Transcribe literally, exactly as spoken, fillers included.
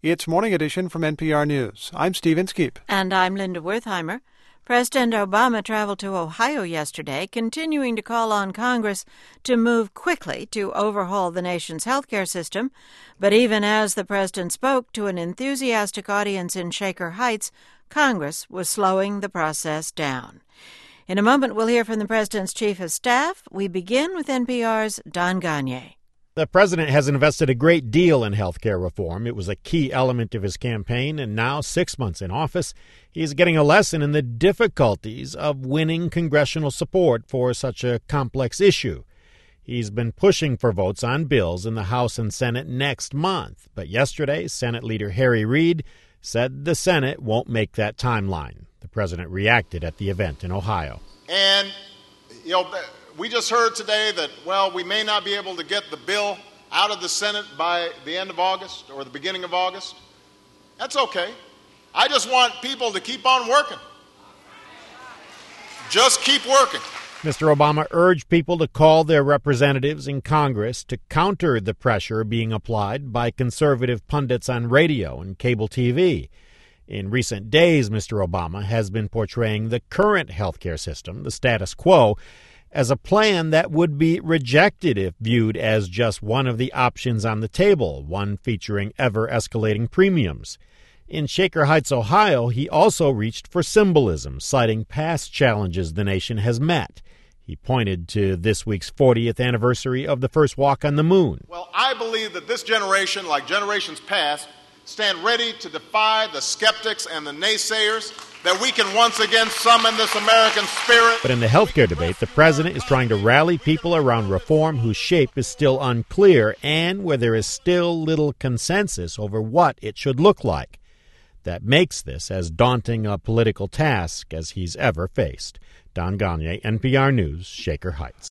It's Morning Edition from N P R News. I'm Steve Inskeep. And I'm Linda Wertheimer. President Obama traveled to Ohio yesterday, continuing to call on Congress to move quickly to overhaul the nation's healthcare system. But even as the president spoke to an enthusiastic audience in Shaker Heights, Congress was slowing the process down. In a moment, we'll hear from the president's chief of staff. We begin with N P R's Don Gonyea. The president has invested a great deal in health care reform. It was a key element of his campaign, and now, six months in office, he's getting a lesson in the difficulties of winning congressional support for such a complex issue. He's been pushing for votes on bills in the House and Senate next month, but yesterday, Senate Leader Harry Reid said the Senate won't make that timeline. The president reacted at the event in Ohio. And, you know, we just heard today that, well, we may not be able to get the bill out of the Senate by the end of August or the beginning of August. That's okay. I just want people to keep on working. Just keep working. Mister Obama urged people to call their representatives in Congress to counter the pressure being applied by conservative pundits on radio and cable T V. In recent days, Mister Obama has been portraying the current health care system, the status quo, as a plan that would be rejected if viewed as just one of the options on the table, one featuring ever-escalating premiums. In Shaker Heights, Ohio, he also reached for symbolism, citing past challenges the nation has met. He pointed to this week's fortieth anniversary of the first walk on the moon. Well, I believe that this generation, like generations past, stand ready to defy the skeptics and the naysayers, that we can once again summon this American spirit. But in the healthcare debate, the president is trying to rally people around reform whose shape is still unclear and where there is still little consensus over what it should look like. That makes this as daunting a political task as he's ever faced. Don Gonyea, N P R News, Shaker Heights.